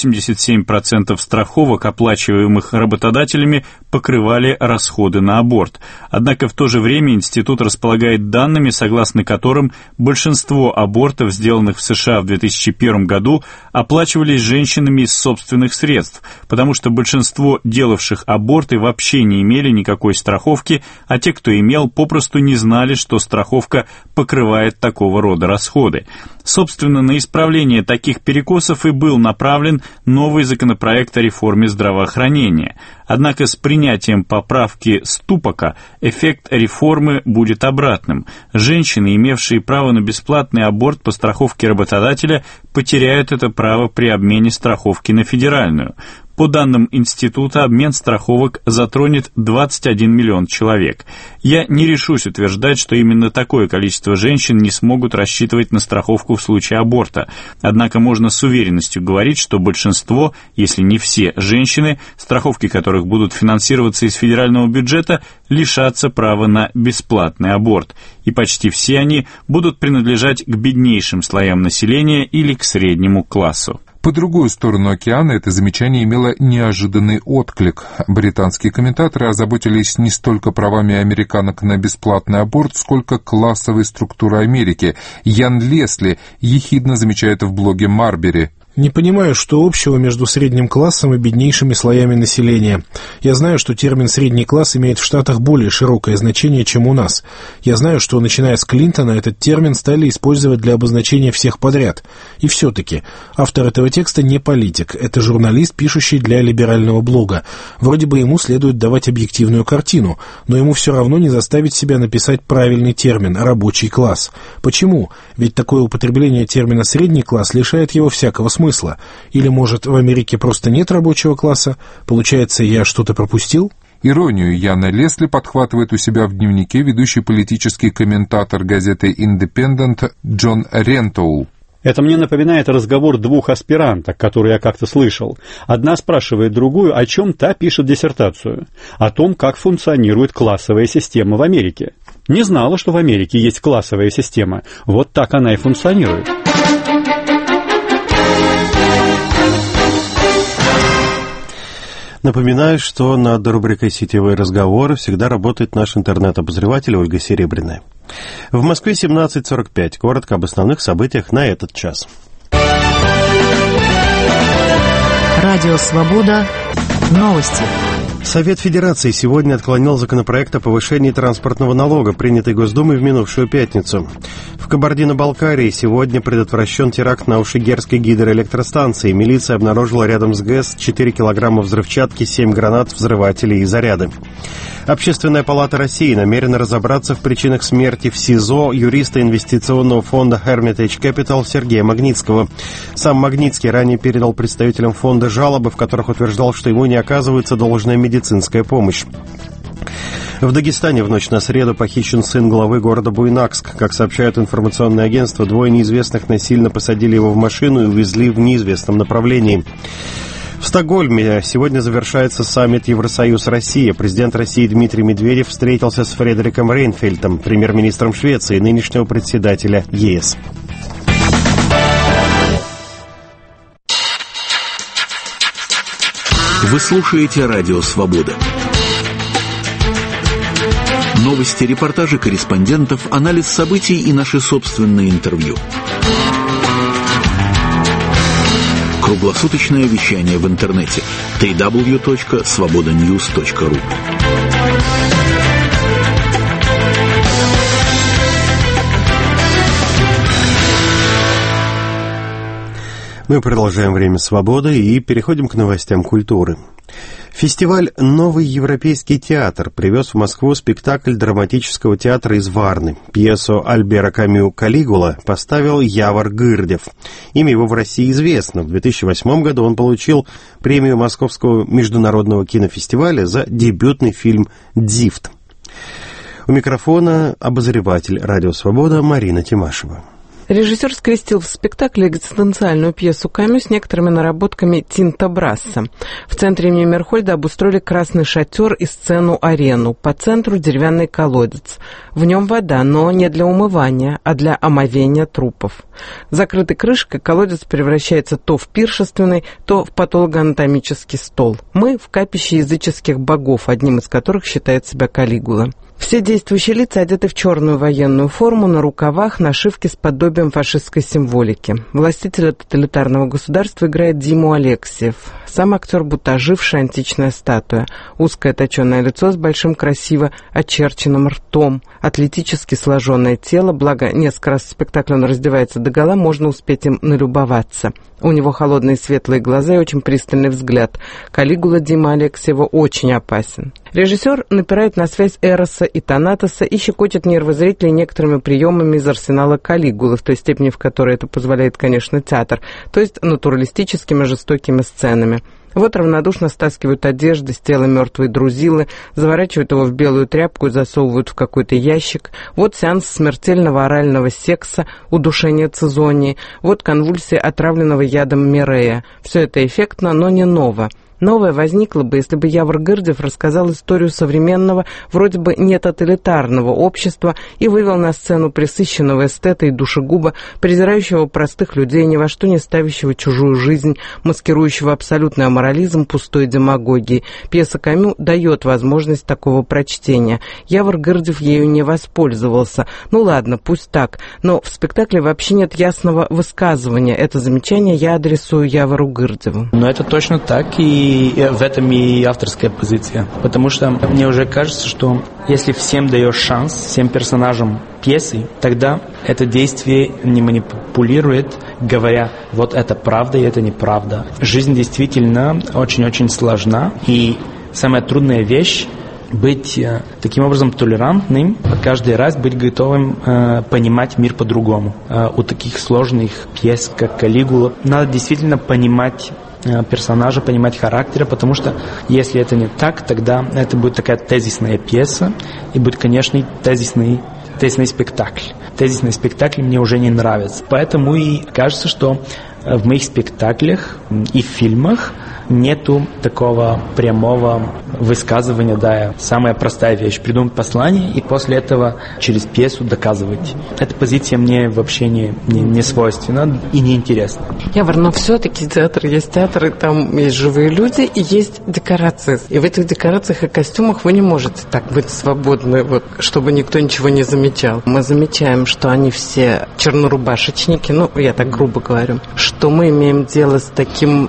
87% страховок, оплачиваемых работодателями, покрывали расходы на аборт. Однако в то же время институт располагает данными, согласно которым большинство абортов, сделанных в США в 2001 году, оплачивались женщинами из собственных средств, потому что большинство делавших аборты вообще не имели никакой страховки, а те, кто имел, попросту не знали, что страховка покрывает такого рода расходы. Собственно, на исправление таких перекосов и был направлен новый законопроект о реформе здравоохранения. Однако с принятием поправки Ступака эффект реформы будет обратным. Женщины, имевшие право на бесплатный аборт по страховке работодателя, потеряют это право при обмене страховки на федеральную. По данным института, обмен страховок затронет 21 миллион человек. Я не решусь утверждать, что именно такое количество женщин не смогут рассчитывать на страховку в случае аборта. Однако можно с уверенностью говорить, что большинство, если не все женщины, страховки которых будут финансироваться из федерального бюджета, лишатся права на бесплатный аборт. И почти все они будут принадлежать к беднейшим слоям населения или к среднему классу. По другую сторону океана это замечание имело неожиданный отклик. Британские комментаторы озаботились не столько правами американок на бесплатный аборт, сколько классовой структурой Америки. Ян Лесли ехидно замечает в блоге Марбери: «Не понимаю, что общего между средним классом и беднейшими слоями населения. Я знаю, что термин «средний класс» имеет в Штатах более широкое значение, чем у нас. Я знаю, что, начиная с Клинтона, этот термин стали использовать для обозначения всех подряд. И все-таки, автор этого текста не политик, это журналист, пишущий для либерального блога. Вроде бы ему следует давать объективную картину, но ему все равно не заставить себя написать правильный термин «рабочий класс». Почему? Ведь такое употребление термина «средний класс» лишает его всякого смысла. Или, может, в Америке просто нет рабочего класса? Получается, я что-то пропустил?» Иронию Яна Лесли подхватывает у себя в дневнике ведущий политический комментатор газеты «Индепендент» Джон Рентоул. Это мне напоминает разговор двух аспиранток, которые я как-то слышал. Одна спрашивает другую, о чем та пишет диссертацию. О том, как функционирует классовая система в Америке. Не знала, что в Америке есть классовая система. Вот так она и функционирует. Напоминаю, что над рубрикой «Сетевые разговоры» всегда работает наш интернет-обозреватель Ольга Серебряная. В Москве 17:45. Коротко об основных событиях на этот час. Радио «Свобода». Новости. Совет Федерации сегодня отклонил законопроект о повышении транспортного налога, принятый Госдумой в минувшую пятницу. В Кабардино-Балкарии сегодня предотвращен теракт на Ушигерской гидроэлектростанции. Милиция обнаружила рядом с ГЭС 4 килограмма взрывчатки, 7 гранат, взрывателей и заряды. Общественная палата России намерена разобраться в причинах смерти в СИЗО юриста инвестиционного фонда Hermitage Capital Сергея Магнитского. Сам Магнитский ранее передал представителям фонда жалобы, в которых утверждал, что ему не оказывается должная медицинская помощь. В Дагестане в ночь на среду похищен сын главы города Буйнакск. Как сообщают информационные агентства, двое неизвестных насильно посадили его в машину и увезли в неизвестном направлении. В Стокгольме сегодня завершается саммит Евросоюз-Россия. Президент России Дмитрий Медведев встретился с Фредериком Рейнфельдом, премьер-министром Швеции, нынешнего председателя ЕС. Вы слушаете «Радио Свобода». Новости, репортажи корреспондентов, анализ событий и наши собственные интервью. Круглосуточное вещание в интернете www.svobodanews.ru. Мы продолжаем «Время свободы» и переходим к новостям культуры. Фестиваль «Новый европейский театр» привез в Москву спектакль драматического театра из Варны. Пьесу Альбера Камю «Калигула» поставил Явор Гырдев. Имя его в России известно. В 2008 году он получил премию Московского международного кинофестиваля за дебютный фильм «Дзифт». У микрофона обозреватель «Радио Свобода» Марина Тимашева. Режиссер скрестил в спектакле экзистенциальную пьесу Камю с некоторыми наработками Тинто Брасса. В центре имени Мерхольда обустроили красный шатер и сцену-арену. По центру деревянный колодец. В нем вода, но не для умывания, а для омовения трупов. Закрытой крышкой колодец превращается то в пиршественный, то в патологоанатомический стол. Мы в капище языческих богов, одним из которых считает себя Калигула. Все действующие лица одеты в черную военную форму, на рукавах нашивки с подобием фашистской символики. Властителя тоталитарного государства играет Диму Алексиев. Сам актер будто ожившая античная статуя. Узкое точеное лицо с большим красиво очерченным ртом, атлетически сложенное тело, благо несколько раз в спектакле он раздевается догола, можно успеть им налюбоваться. У него холодные светлые глаза и очень пристальный взгляд. Калигула Дима Алексиева очень опасен. Режиссер напирает на связь Эроса и Танатоса и щекочет нервы зрителей некоторыми приемами из арсенала Калигулы, в той степени, в которой это позволяет, конечно, театр, то есть натуралистическими жестокими сценами. Вот равнодушно стаскивают одежды с тела мертвой Друзилы, заворачивают его в белую тряпку и засовывают в какой-то ящик. Вот сеанс смертельного орального секса, удушения Цезонии. Вот конвульсии отравленного ядом Мирея. Все это эффектно, но не ново. Новое возникло бы, если бы Явор Гырдев рассказал историю современного, вроде бы не тоталитарного общества и вывел на сцену пресыщенного эстета и душегуба, презирающего простых людей, ни во что не ставящего чужую жизнь, маскирующего абсолютный аморализм пустой демагогии. Пьеса Камю дает возможность такого прочтения. Явор Гырдев ею не воспользовался. Ну ладно, пусть так, но в спектакле вообще нет ясного высказывания. Это замечание я адресую Явору Гырдеву. Но это точно так, и в этом и авторская позиция. Потому что мне уже кажется, что если всем даешь шанс, всем персонажам пьесы, тогда это действие не манипулирует, говоря, вот это правда и это неправда. Жизнь действительно очень-очень сложна, и самая трудная вещь быть таким образом толерантным, каждый раз быть готовым понимать мир по-другому. У таких сложных пьес, как «Калигула», надо действительно понимать персонажа, понимать характера, потому что если это не так, тогда это будет такая тезисная пьеса и будет, конечно, тезисный спектакль. Тезисные спектакли мне уже не нравятся. Поэтому и кажется, что в моих спектаклях и в фильмах нету такого прямого высказывания, да, самая простая вещь, придумать послание и после этого через пьесу доказывать. Эта позиция мне вообще не свойственна и не интересна. Явор, но все-таки театр есть театр, и там есть живые люди, и есть декорации. И в этих декорациях и костюмах вы не можете так быть свободны, вот, чтобы никто ничего не замечал. Мы замечаем, что они все чернорубашечники, ну, я так грубо говорю, что мы имеем дело с таким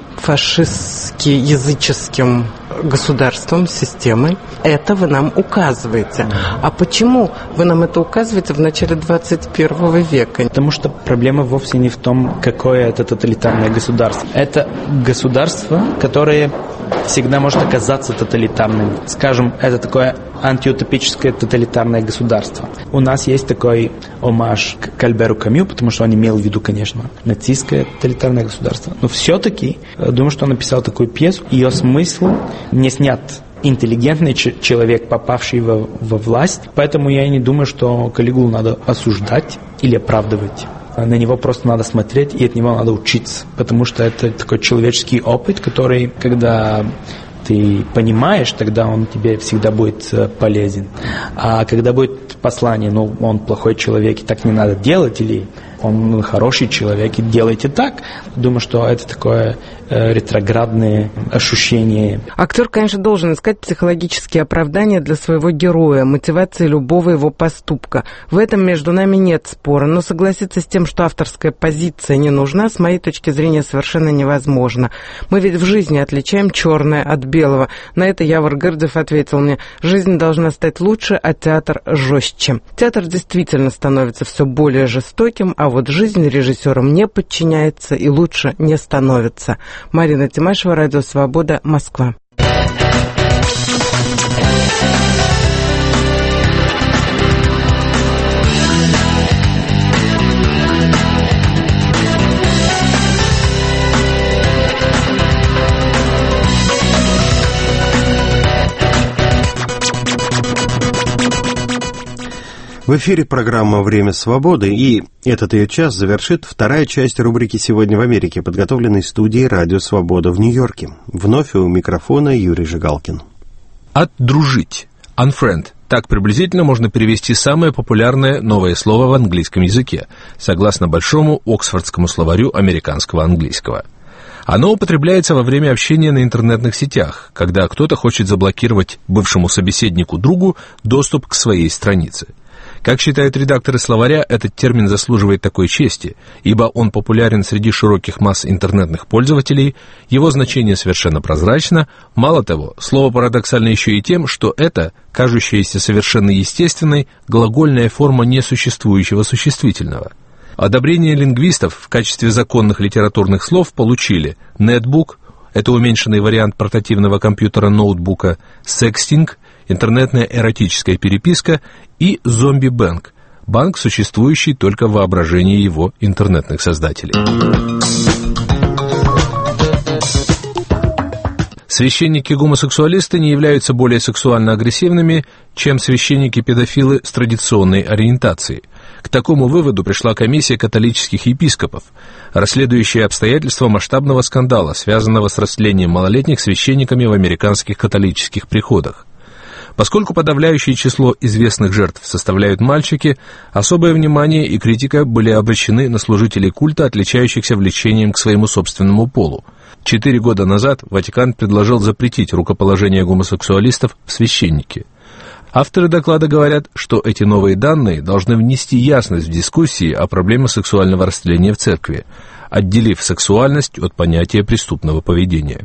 фашистски-языческим государством, системой. Это вы нам указываете. А почему вы нам это указываете в начале 21 века? Потому что проблема вовсе не в том, какое это тоталитарное государство. Это государство, которое всегда может оказаться тоталитарным. Скажем, это такое антиутопическое тоталитарное государство. У нас есть такой омаж к Альберу Камю, потому что он имел в виду, конечно, нацистское тоталитарное государство. Но все-таки, думаю, что он написал такую пьесу, ее смысл не снят интеллигентный человек, попавший во власть. Поэтому я не думаю, что Каллигулу надо осуждать или оправдывать. На него просто надо смотреть, и от него надо учиться. Потому что это такой человеческий опыт, который, когда ты понимаешь, тогда он тебе всегда будет полезен. А когда будет послание, он плохой человек, и так не надо делать, или он хороший человек, и делайте так, думаю, что это такое ретроградное ощущение. Актер, конечно, должен искать психологические оправдания для своего героя, мотивации любого его поступка. В этом между нами нет спора, но согласиться с тем, что авторская позиция не нужна, с моей точки зрения, совершенно невозможно. Мы ведь в жизни отличаем черное от белого. На это Явор Гырдев ответил мне: жизнь должна стать лучше, а театр жестче. Театр действительно становится все более жестоким, а вот жизнь режиссерам не подчиняется и лучше не становится. Марина Тимашева, Радио Свобода, Москва. В эфире программа «Время свободы», и этот ее час завершит вторая часть рубрики «Сегодня в Америке», подготовленной студией «Радио Свобода» в Нью-Йорке. Вновь у микрофона Юрий Жигалкин. Отдружить. Unfriend. Так приблизительно можно перевести самое популярное новое слово в английском языке, согласно большому Оксфордскому словарю американского английского. Оно употребляется во время общения на интернетных сетях, когда кто-то хочет заблокировать бывшему собеседнику-другу доступ к своей странице. Как считают редакторы словаря, этот термин заслуживает такой чести, ибо он популярен среди широких масс интернетных пользователей, его значение совершенно прозрачно, мало того, слово парадоксально еще и тем, что это, кажущаяся совершенно естественной, глагольная форма несуществующего существительного. Одобрение лингвистов в качестве законных литературных слов получили netbook, это уменьшенный вариант портативного компьютера-ноутбука, sexting, интернетная эротическая переписка, и зомби-банк, банк, существующий только в воображении его интернетных создателей. Священники-гомосексуалисты не являются более сексуально агрессивными, чем священники-педофилы с традиционной ориентацией. К такому выводу пришла комиссия католических епископов, расследующая обстоятельства масштабного скандала, связанного с растлением малолетних священниками в американских католических приходах. Поскольку подавляющее число известных жертв составляют мальчики, особое внимание и критика были обращены на служителей культа, отличающихся влечением к своему собственному полу. 4 года назад Ватикан предложил запретить рукоположение гомосексуалистов в священники. Авторы доклада говорят, что эти новые данные должны внести ясность в дискуссии о проблеме сексуального растления в церкви, отделив сексуальность от понятия преступного поведения.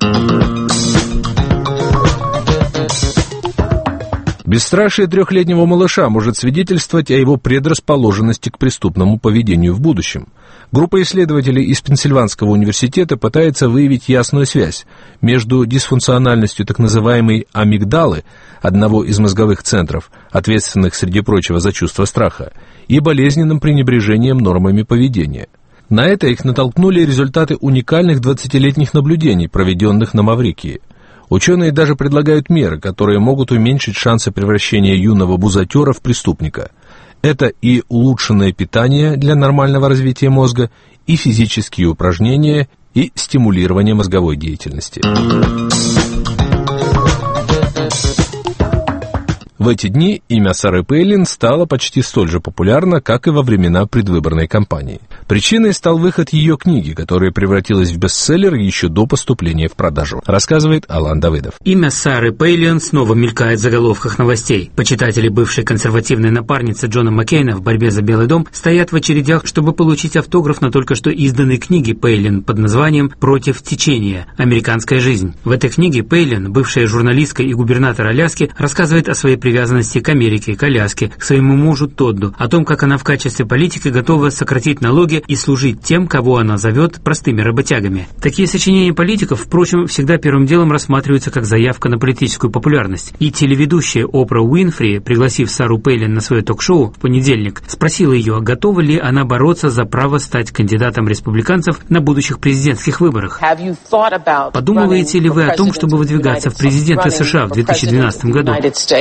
Бесстрашие 3-летнего малыша может свидетельствовать о его предрасположенности к преступному поведению в будущем. Группа исследователей из Пенсильванского университета пытается выявить ясную связь между дисфункциональностью так называемой амигдалы, одного из мозговых центров, ответственных, среди прочего, за чувство страха, и болезненным пренебрежением нормами поведения. На это их натолкнули результаты уникальных 20-летних наблюдений, проведенных на Маврикии. Ученые даже предлагают меры, которые могут уменьшить шансы превращения юного бузатера в преступника. Это и улучшенное питание для нормального развития мозга, и физические упражнения, и стимулирование мозговой деятельности. В эти дни имя Сары Пейлин стало почти столь же популярно, как и во времена предвыборной кампании. Причиной стал выход ее книги, которая превратилась в бестселлер еще до поступления в продажу, рассказывает Алан Давыдов. Имя Сары Пейлин снова мелькает в заголовках новостей. Почитатели бывшей консервативной напарницы Джона Маккейна в борьбе за Белый дом стоят в очередях, чтобы получить автограф на только что изданной книге Пейлин под названием «Против течения. Американская жизнь». В этой книге Пейлин, бывшая журналистка и губернатор Аляски, рассказывает о своей привязанности к Америке, к Аляске, к своему мужу Тодду, о том, как она в качестве политика готова сократить налоги и служить тем, кого она зовет простыми работягами. Такие сочинения политиков, впрочем, всегда первым делом рассматриваются как заявка на политическую популярность. И телеведущая Опра Уинфри, пригласив Сару Пейлин на свое ток-шоу в понедельник, спросила ее, готова ли она бороться за право стать кандидатом республиканцев на будущих президентских выборах. Подумываете ли вы о том, чтобы выдвигаться в президенты США в 2012 году?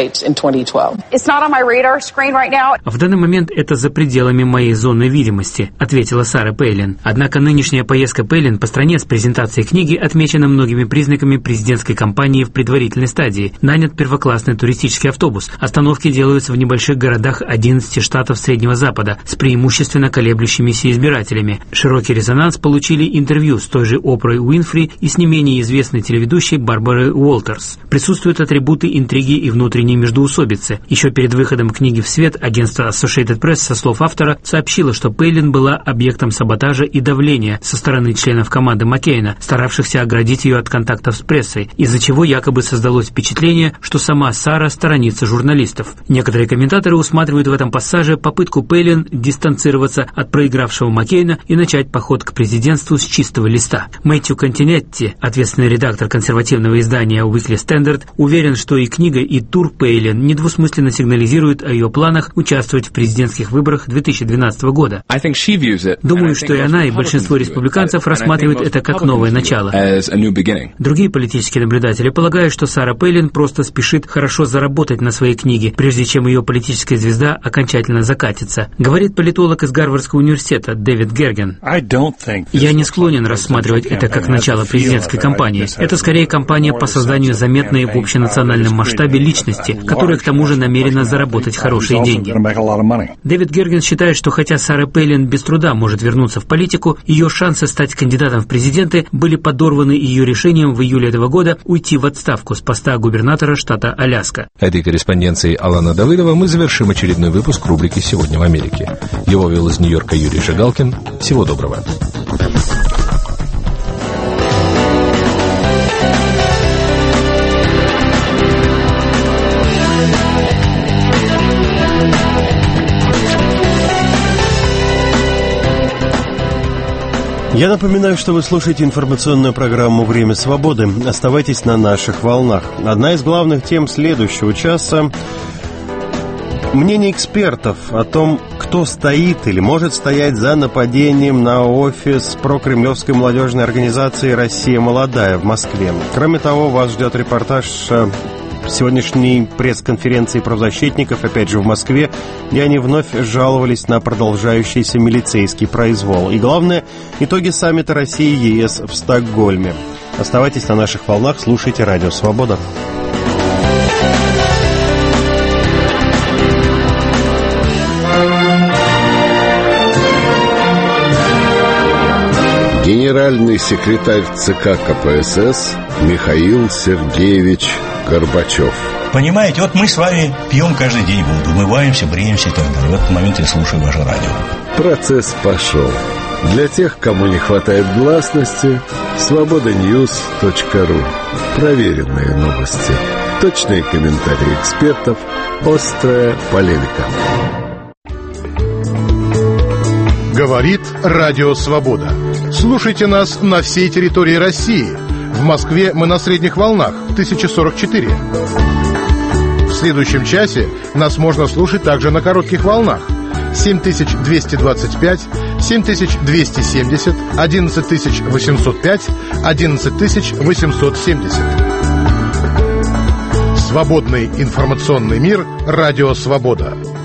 В данный момент это за пределами моей зоны видимости, ответила Сара Пейлин. Однако нынешняя поездка Пейлин по стране с презентацией книги отмечена многими признаками президентской кампании в предварительной стадии. Нанят первоклассный туристический автобус. Остановки делаются в небольших городах 11 штатов Среднего Запада с преимущественно колеблющимися избирателями. Широкий резонанс получили интервью с той же Опрой Уинфри и с не менее известной телеведущей Барбарой Уолтерс. Присутствуют атрибуты интриги и внутренней междоусобицы. Еще перед выходом книги в свет агентство Associated Press, со слов автора, сообщило, что Пейлин была объектом саботажа и давления со стороны членов команды Маккейна, старавшихся оградить ее от контактов с прессой, из-за чего якобы создалось впечатление, что сама Сара сторонится журналистов. Некоторые комментаторы усматривают в этом пассаже попытку Пейлин дистанцироваться от проигравшего Маккейна и начать поход к президентству с чистого листа. Мэтью Континетти, ответственный редактор консервативного издания Weekly Standard, уверен, что и книга, и тур Пейлин недвусмысленно сигнализируют о ее планах участвовать в президентских выборах 2012 года. Думаю, что и она, и большинство республиканцев рассматривают это как новое начало. Другие политические наблюдатели полагают, что Сара Пейлин просто спешит хорошо заработать на своей книге, прежде чем ее политическая звезда окончательно закатится. Говорит политолог из Гарвардского университета Дэвид Герген. Я не склонен рассматривать это как начало президентской кампании. Это скорее кампания по созданию заметной в общенациональном масштабе личности, которая к тому же намерена заработать хорошие деньги. Дэвид Герген считает, что хотя Сара Пейлин без труда может вернуться в политику, ее шансы стать кандидатом в президенты были подорваны ее решением в июле этого года уйти в отставку с поста губернатора штата Аляска. Этой корреспонденцией Алана Давыдова мы завершим очередной выпуск рубрики «Сегодня в Америке». Его вел из Нью-Йорка Юрий Жигалкин. Всего доброго. Я напоминаю, что вы слушаете информационную программу «Время свободы». Оставайтесь на наших волнах. Одна из главных тем следующего часа – мнение экспертов о том, кто стоит или может стоять за нападением на офис прокремлевской молодежной организации «Россия молодая» в Москве. Кроме того, вас ждет репортаж сегодняшней пресс-конференции правозащитников, опять же в Москве, где они вновь жаловались на продолжающийся милицейский произвол. И главное, итоги саммита России и ЕС в Стокгольме. Оставайтесь на наших волнах, слушайте Радио Свобода. Генеральный секретарь ЦК КПСС Михаил Сергеевич Горбачев. Понимаете, вот мы с вами пьем каждый день воду, умываемся, бреемся и так далее. В этот момент я слушаю ваше радио. Процесс пошел. Для тех, кому не хватает гласности, svobodanews.ru. Проверенные новости, точные комментарии экспертов, острая полемика. Говорит Радио Свобода. Слушайте нас на всей территории России. В Москве мы на средних волнах 1044. В следующем часе нас можно слушать также на коротких волнах 7225, 7270, 11805, 11870. Свободный информационный мир. Радио Свобода.